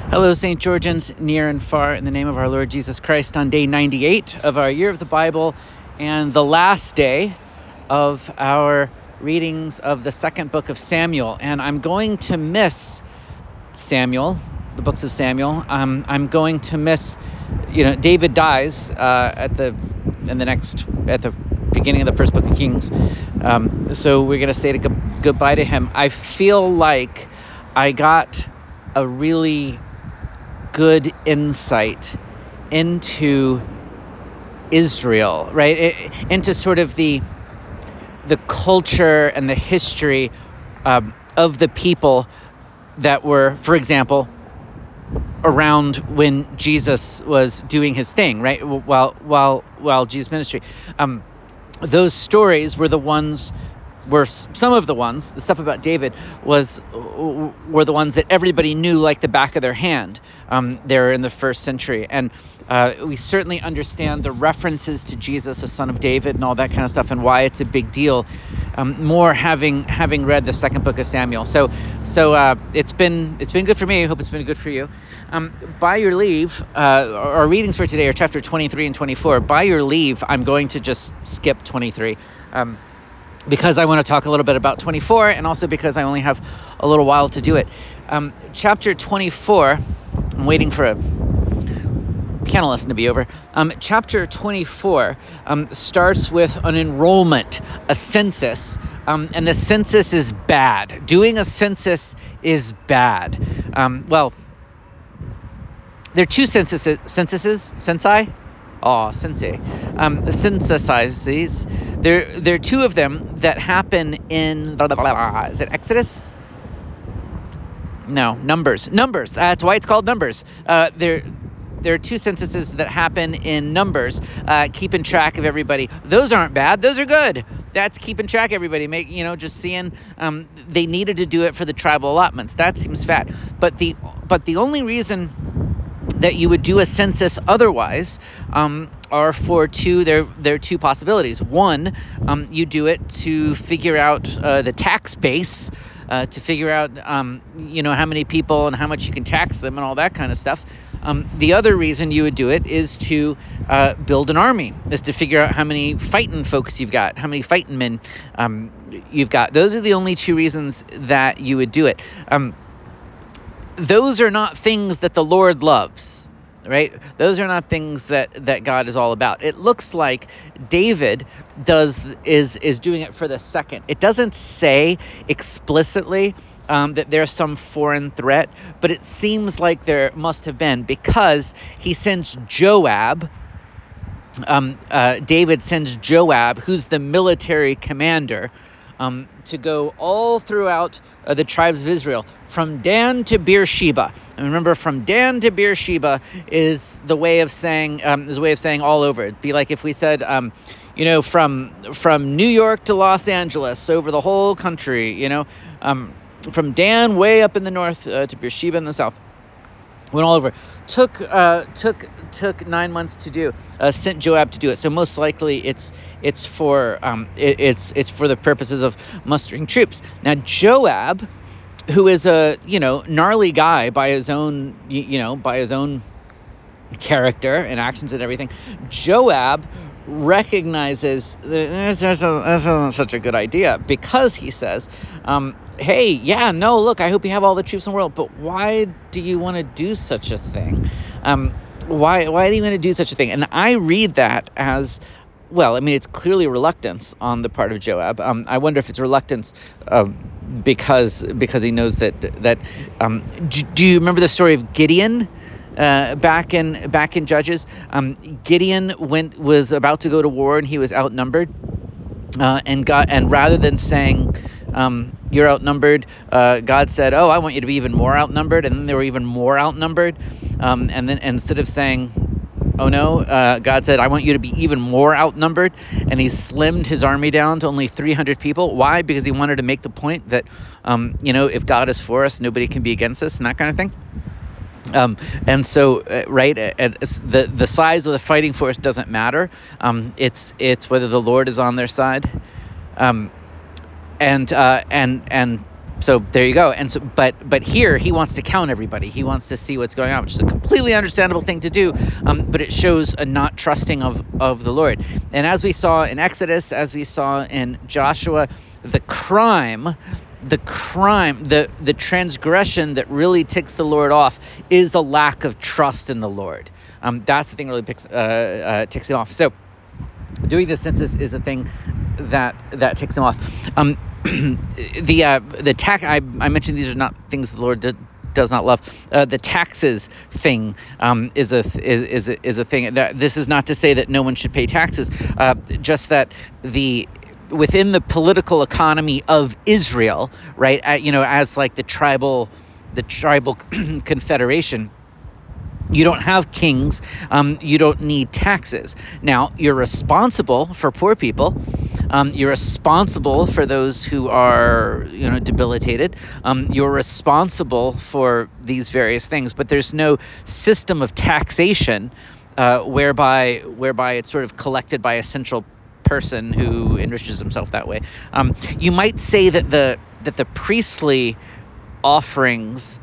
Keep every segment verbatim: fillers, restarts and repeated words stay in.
Hello, Saint Georgians, near and far, in the name of our Lord Jesus Christ, on day ninety-eight of our Year of the Bible and the last day of our readings of the second book of Samuel. And I'm going to miss Samuel, the books of Samuel. Um, I'm going to miss, you know, David dies uh, at the in the next at the beginning of the first book of Kings. Um, so we're going to say to go- goodbye to him. I feel like I got a really good insight into Israel, right? It, into sort of the the culture and the history um, of the people that were, for example, around when Jesus was doing his thing, right? While while while Jesus' ministry, um, those stories were the ones. Were some of the ones, the stuff about David was were the ones that everybody knew like the back of their hand. Um, there in the first century, and uh, we certainly understand the references to Jesus, the son of David, and all that kind of stuff, and why it's a big deal. Um, more having having read the second book of Samuel, so so uh, it's been it's been good for me. I hope it's been good for you. Um, by your leave, uh, our readings for today are chapter twenty-three and twenty-four. By your leave, I'm going to just skip twenty-three. Um, because I want to talk a little bit about twenty-four, and also because I only have a little while to do it. Um, chapter twenty-four, I'm waiting for a piano lesson to be over. Um, chapter twenty-four um, starts with an enrollment, a census, um, and the census is bad. Doing a census is bad. Um, well, there are two censuses, censuses, censi? Oh, sensei. Um, the censuses. There, there are two of them that happen in, blah, blah, blah, blah. Is it Exodus? No, Numbers. Numbers. That's why it's called Numbers. Uh, there, there are two censuses that happen in Numbers, uh, keeping track of everybody. Those aren't bad. Those are good. That's keeping track of everybody. Make you know, just seeing. Um, they needed to do it for the tribal allotments. That seems fat. But the, but the only reason that you would do a census otherwise um, are for two, there, there are two possibilities. One, um, you do it to figure out uh, the tax base, uh, to figure out, um, you know, how many people and how much you can tax them and all that kind of stuff. Um, the other reason you would do it is to uh, build an army, is to figure out how many fighting folks you've got, how many fighting men um, you've got. Those are the only two reasons that you would do it. Um, Those are not things that the Lord loves, right? Those are not things that, that God is all about. It looks like David does is is doing it for the second. It doesn't say explicitly um, that there's some foreign threat, but it seems like there must have been, because he sends Joab. Um, uh, David sends Joab, who's the military commander, um, to go all throughout uh, the tribes of Israel, from Dan to Beersheba. And remember, from Dan to Beersheba is the way of saying um, is a way of saying all over. It'd be like if we said, um, you know, from from New York to Los Angeles, over the whole country. You know, um, from Dan way up in the north uh, to Beersheba in the south. Went all over. Took uh, took took nine months to do. Uh, sent Joab to do it. So most likely it's it's for um, it, it's it's for the purposes of mustering troops. Now Joab, who is a you know gnarly guy by his own you, you know by his own character and actions and everything, Joab recognizes that this isn't such a good idea, because he says, um, hey, yeah, no, look, I hope you have all the troops in the world, but why do you want to do such a thing? Um, why, why do you want to do such a thing? And I read that as, well, I mean, it's clearly reluctance on the part of Joab. Um, I wonder if it's reluctance uh, because because he knows that that. Um, do, do you remember the story of Gideon? Uh, back in back in Judges, um, Gideon went was about to go to war, and he was outnumbered, uh, and God and rather than saying um, you're outnumbered, uh, God said, "Oh, I want you to be even more outnumbered," and then they were even more outnumbered, um, and then and instead of saying, "Oh no," uh, God said, "I want you to be even more outnumbered," and he slimmed his army down to only three hundred people. Why? Because he wanted to make the point that um, you know if God is for us, nobody can be against us, and that kind of thing. Um, and so, uh, right, uh, uh, the the size of the fighting force doesn't matter. Um, it's it's whether the Lord is on their side. Um, and uh, and and so there you go. And so, but but here he wants to count everybody. He wants to see what's going on, which is a completely understandable thing to do. Um, but it shows a not trusting of of the Lord. And as we saw in Exodus, as we saw in Joshua, the crime, the crime, the the transgression that really ticks the Lord off is a lack of trust in the Lord. Um, that's the thing that really picks, uh, uh, ticks him off. So doing the census is a thing that that ticks him off. Um, the uh, the tax I, I mentioned, these are not things the Lord did, does not love. Uh, the taxes thing um, is a is is a, is a thing. This is not to say that no one should pay taxes, uh, just that the within the political economy of Israel, right? Uh, you know, as like the tribal the tribal confederation. You don't have kings. Um, you don't need taxes. Now, you're responsible for poor people. Um, you're responsible for those who are, you know, debilitated. Um, you're responsible for these various things, but there's no system of taxation uh, whereby whereby it's sort of collected by a central person who enriches himself that way. Um, you might say that the that the priestly offerings.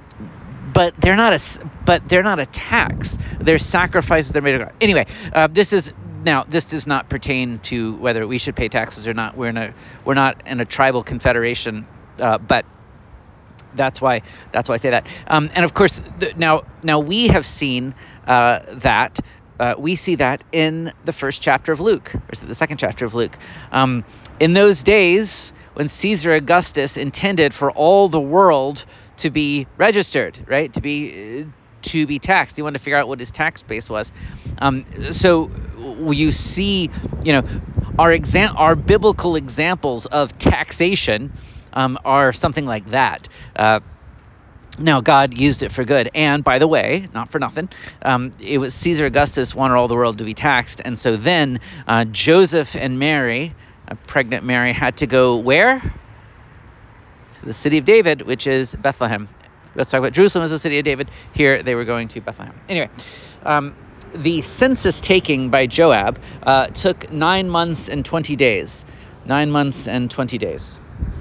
But they're not a, but they're not a tax. They're sacrifices that are made to God. Anyway, uh, this is now. This does not pertain to whether we should pay taxes or not. We're in a we're not in a tribal confederation, uh, but that's why that's why I say that. Um, and of course, the, now now we have seen uh, that. Uh, we see that in the first chapter of Luke, or is it the second chapter of Luke? Um, in those days, when Caesar Augustus intended for all the world to be registered, right, to be to be taxed, he wanted to figure out what his tax base was. Um, so you see, you know, our exam, our biblical examples of taxation um, are something like that. Uh, Now, God used it for good. And by the way, not for nothing, um, it was Caesar Augustus wanted all the world to be taxed. And so then uh, Joseph and Mary, a pregnant Mary, had to go where? To the city of David, which is Bethlehem. Let's talk about Jerusalem as the city of David. Here they were going to Bethlehem. Anyway, um, the census taking by Joab uh, took nine months and twenty days. Nine months and twenty days.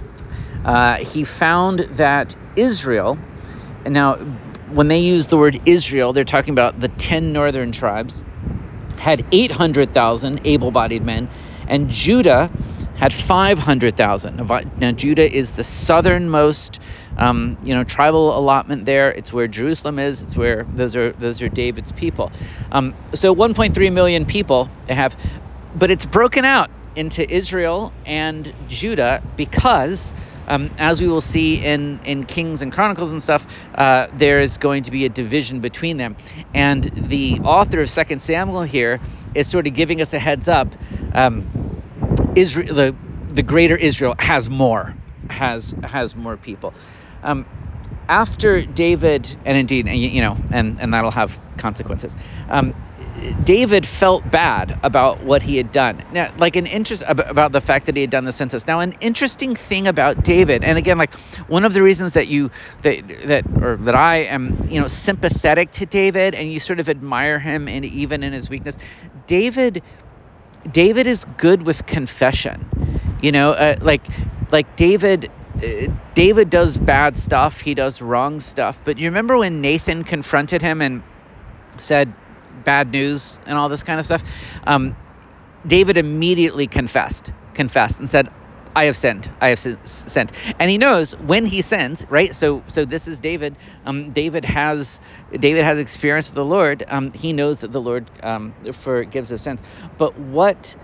Uh, he found that Israel... Now, when they use the word Israel, they're talking about the ten northern tribes, had eight hundred thousand able-bodied men, and Judah had five hundred thousand. Now, Judah is the southernmost, um, you know, tribal allotment there. It's where Jerusalem is. It's where those are those are David's people. Um, so one point three million people they have, but it's broken out into Israel and Judah because... Um, as we will see in, in Kings and Chronicles and stuff, uh, there is going to be a division between them. And the author of Second Samuel here is sort of giving us a heads up. Um, Israel, the the greater Israel has more, has has more people. Um, after David, and indeed, and you know, and, and that'll have consequences. Um, David felt bad about what he had done. Now, like an interest about the fact that he had done the census. Now, an interesting thing about David, and again, like one of the reasons that you that that or that I am, you know, sympathetic to David, and you sort of admire him, and even in his weakness, David, David is good with confession. You know, uh, like like David. Uh, David does bad stuff. He does wrong stuff. But you remember when Nathan confronted him and said bad news and all this kind of stuff? Um, David immediately confessed, confessed and said, I have sinned. I have sinned. And he knows when he sins, right? So, so this is David. Um, David has, David has experience with the Lord. Um, he knows that the Lord um, forgives his sins. But what,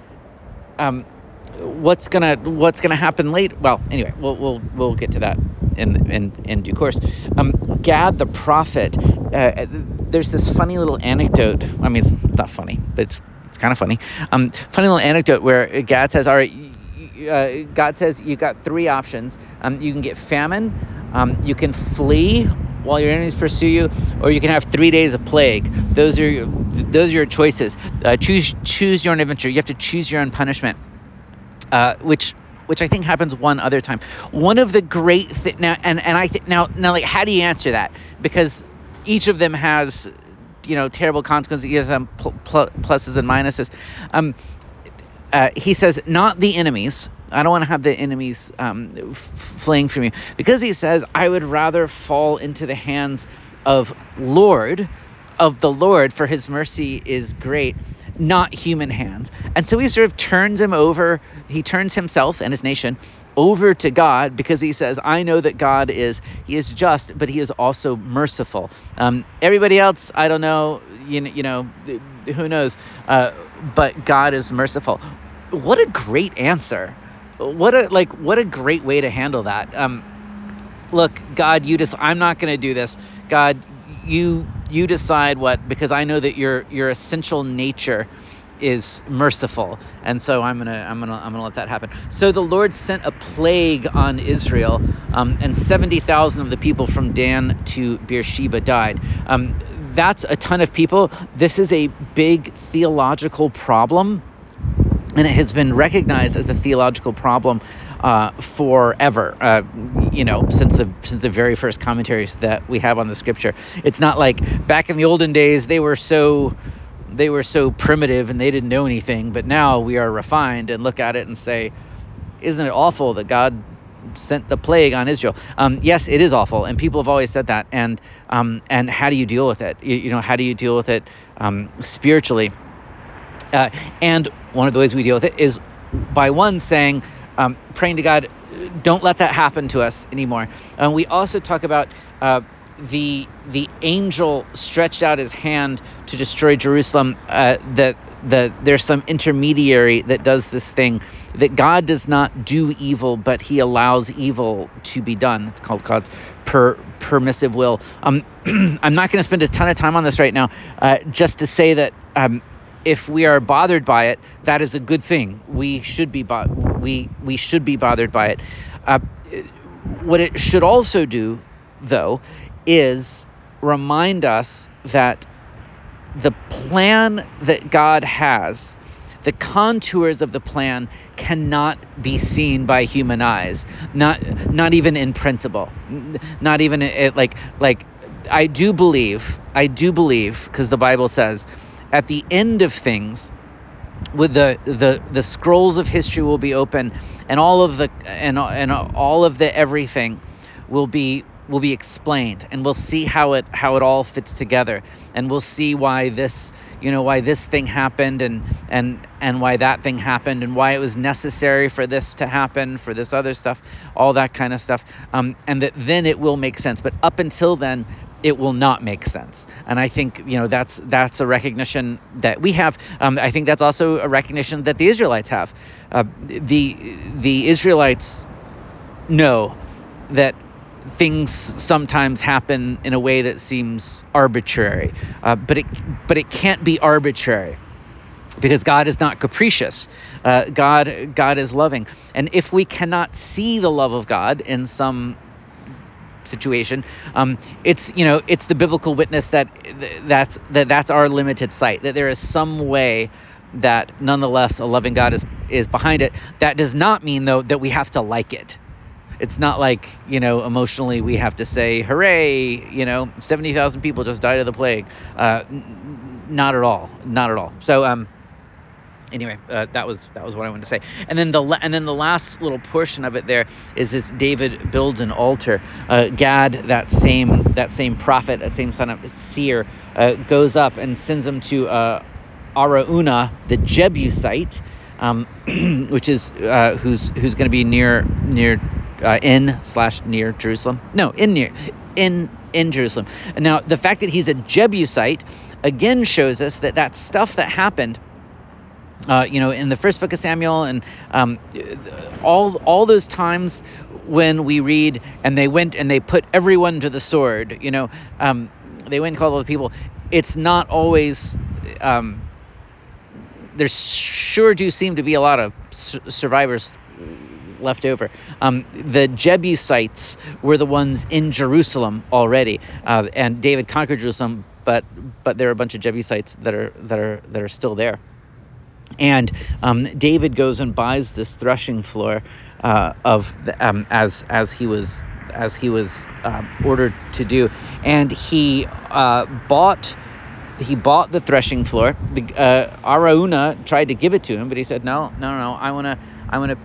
um, what's gonna, what's gonna happen later? Well, anyway, we'll, we'll, we'll get to that in, in, in due course. Um, Gad the prophet. Uh, there's this funny little anecdote. I mean, it's not funny, but it's it's kind of funny. Um, funny little anecdote where Gad says, "All right." Uh, God says you got three options. Um, you can get famine, um, you can flee while your enemies pursue you, or you can have three days of plague. Those are your, those are your choices. Uh, choose choose your own adventure. You have to choose your own punishment. Uh, which which I think happens one other time. One of the great th- now and and I think now now like how do you answer that? Because each of them has, you know, terrible consequences. Each of them pl- pl- pluses and minuses. Um, Uh, he says, not the enemies, I don't want to have the enemies um, f- fleeing from you. Because he says, I would rather fall into the hands of Lord, of the Lord, for his mercy is great, not human hands. And so he sort of turns him over, he turns himself and his nation over to God, because he says, I know that God is, he is just, but he is also merciful. Um, everybody else, I don't know, you know, you know who knows, uh, but God is merciful. What a great answer. What a, like, what a great way to handle that. Um, look, God, you just, I'm not going to do this. God, you, you decide what, because I know that your, your essential nature is merciful, and so I'm gonna I'm gonna I'm gonna let that happen. So the Lord sent a plague on Israel, um, and seventy thousand of the people from Dan to Beersheba died. Um, that's a ton of people. This is a big theological problem, and it has been recognized as a theological problem uh, forever. Uh, you know, since the since the very first commentaries that we have on the Scripture. It's not like back in the olden days they were so. They were so primitive and they didn't know anything, but now we are refined and look at it and say, isn't it awful that God sent the plague on Israel? Um, yes, it is awful, and people have always said that. And um, and how do you deal with it? You, you know, how do you deal with it um, spiritually? Uh, and one of the ways we deal with it is by one saying, um, praying to God, don't let that happen to us anymore. And we also talk about uh, the the angel stretched out his hand to destroy Jerusalem. Uh, that the there's some intermediary that does this thing, that God does not do evil, but he allows evil to be done. It's called God's per, permissive will. Um, I'm not going to spend a ton of time on this right now, uh, just to say that um, if we are bothered by it, that is a good thing. We should be bo- we we should be bothered by it. Uh, what it should also do, though, is remind us that the plan that God has, the contours of the plan, cannot be seen by human eyes. Not not even in principle. Not even it, like like I do believe. I do believe because the Bible says, at the end of things, with the, the the scrolls of history will be open, and all of the and and all of the everything will be will be explained, and we'll see how it how it all fits together, and we'll see why this you know why this thing happened, and and and why that thing happened, and why it was necessary for this to happen, for this other stuff, all that kind of stuff, um, and that then it will make sense. But up until then, it will not make sense. And I think, you know, that's that's a recognition that we have. Um, I think that's also a recognition that the Israelites have. Uh, the the Israelites know that things sometimes happen in a way that seems arbitrary, uh, but it but it can't be arbitrary, because God is not capricious. Uh, God God is loving, and if we cannot see the love of God in some situation, um, it's you know it's the biblical witness that that's that that's our limited sight, that there is some way that nonetheless a loving God is is behind it. That does not mean, though, that we have to like it. It's not like, you know, emotionally we have to say, hooray, you know, seventy thousand people just died of the plague. Uh, n- not at all. Not at all. So, um, anyway, uh, that was that was what I wanted to say. And then the la- and then the last little portion of it there is this: David builds an altar. Uh, Gad, that same that same prophet, that same son of seer, uh, goes up and sends him to uh, Araunah, the Jebusite, um, which is uh, who's who's going to be near near. Uh, in slash near Jerusalem. No, in near in in Jerusalem. And now the fact that he's a Jebusite again shows us that that stuff that happened, uh, you know, in the first book of Samuel, and um, all all those times when we read, and they went and they put everyone to the sword. You know, um, they went and called all the people. It's not always. Um, there sure do seem to be a lot of su- survivors left over. Um, the Jebusites were the ones in Jerusalem already, uh, and David conquered Jerusalem, but but there are a bunch of Jebusites that are that are that are still there. And um, David goes and buys this threshing floor uh, of the, um, as as he was as he was uh, ordered to do, and he uh, bought. He bought the threshing floor. The uh, Araunah tried to give it to him, but he said, "No, no, no. I want to, I want to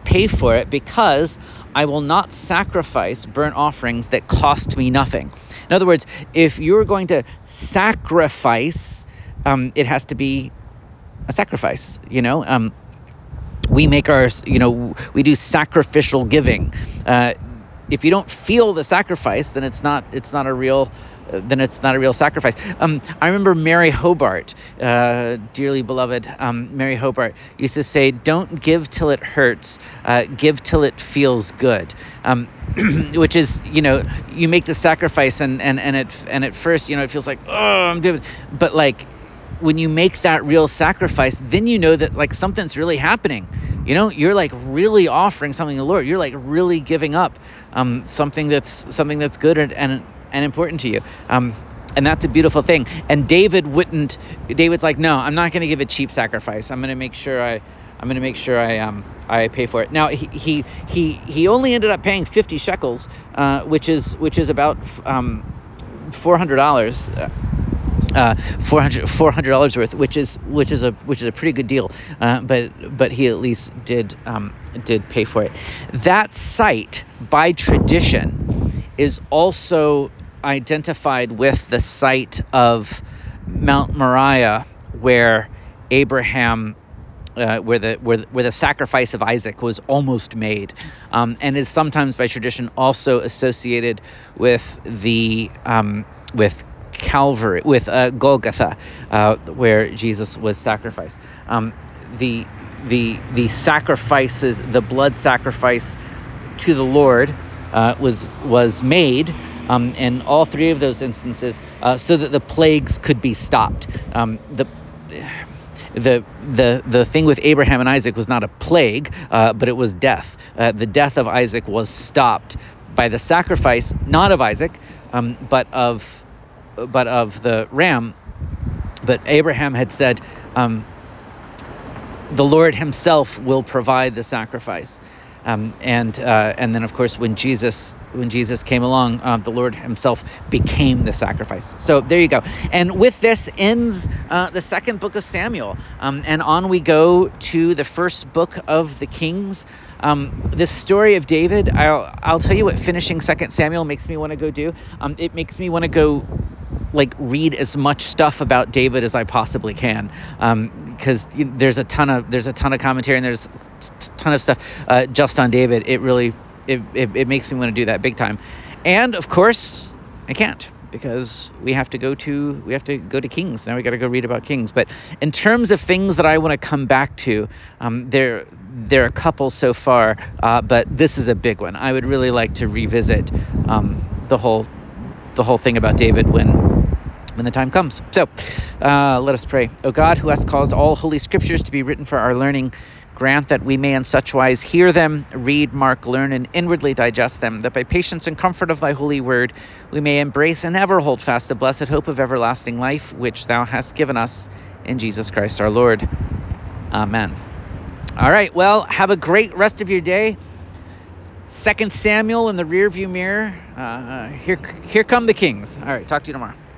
pay for it because I will not sacrifice burnt offerings that cost me nothing. In other words, if you're going to sacrifice, um, it has to be a sacrifice, you know. Um, we make our, you know, we do sacrificial giving. Uh, if you don't feel the sacrifice, then it's not, it's not a real, uh, then it's not a real sacrifice. Um, I remember Mary Hobart, uh, dearly beloved um, Mary Hobart, used to say, "Don't give till it hurts, uh, give till it feels good." Um, which is, you know, you make the sacrifice and and and it and at first, you know, it feels like, oh, I'm doing, but like, when you make that real sacrifice, then you know that like something's really happening. You know, you're like really offering something to the Lord. You're like really giving up um, something that's something that's good and and, and important to you. Um, and that's a beautiful thing. And David wouldn't. David's like, no, I'm not going to give a cheap sacrifice. I'm going to make sure I. I'm going to make sure I um I pay for it. Now he he he, he only ended up paying fifty shekels, uh, which is which is about um four hundred dollars. Uh, four hundred dollars worth, which is which is a which is a pretty good deal, uh, but but he at least did um, did pay for it. That site, by tradition, is also identified with the site of Mount Moriah, where Abraham, uh, where the where where the sacrifice of Isaac was almost made, um, and is sometimes by tradition also associated with the um, with Calvary, with uh, Golgotha, uh, where Jesus was sacrificed. Um, the the the sacrifices, the blood sacrifice to the Lord, uh, was was made um, in all three of those instances, uh, so that the plagues could be stopped. Um, the The the the thing with Abraham and Isaac was not a plague, uh, but it was death. Uh, the death of Isaac was stopped by the sacrifice, not of Isaac, um, but of but of the ram. But Abraham had said, um, the Lord himself will provide the sacrifice. Um, and uh, and then, of course, when Jesus when Jesus came along, uh, the Lord himself became the sacrifice. So there you go. And with this ends uh, the second book of Samuel. Um, and on we go to the first book of the Kings. Um, this story of David, I'll, I'll tell you what finishing Second Samuel makes me want to go do. Um, it makes me want to go like read as much stuff about David as I possibly can, because um, you know, there's a ton of there's a ton of commentary and there's a t- ton of stuff uh, just on David. It really it, it it makes me want to do that big time, and of course I can't because we have to go to we have to go to Kings now. We got to go read about Kings. But in terms of things that I want to come back to, um, there there are a couple so far, uh, but this is a big one. I would really like to revisit um, the whole the whole thing about David when. when the time comes. So uh, let us pray. O God, who hast caused all holy scriptures to be written for our learning, grant that we may in such wise hear them, read, mark, learn, and inwardly digest them, that by patience and comfort of thy holy word we may embrace and ever hold fast the blessed hope of everlasting life, which thou hast given us in Jesus Christ our Lord. Amen. All right, well, have a great rest of your day. Second Samuel in the rearview mirror. Uh, here, here come the Kings. All right, talk to you tomorrow.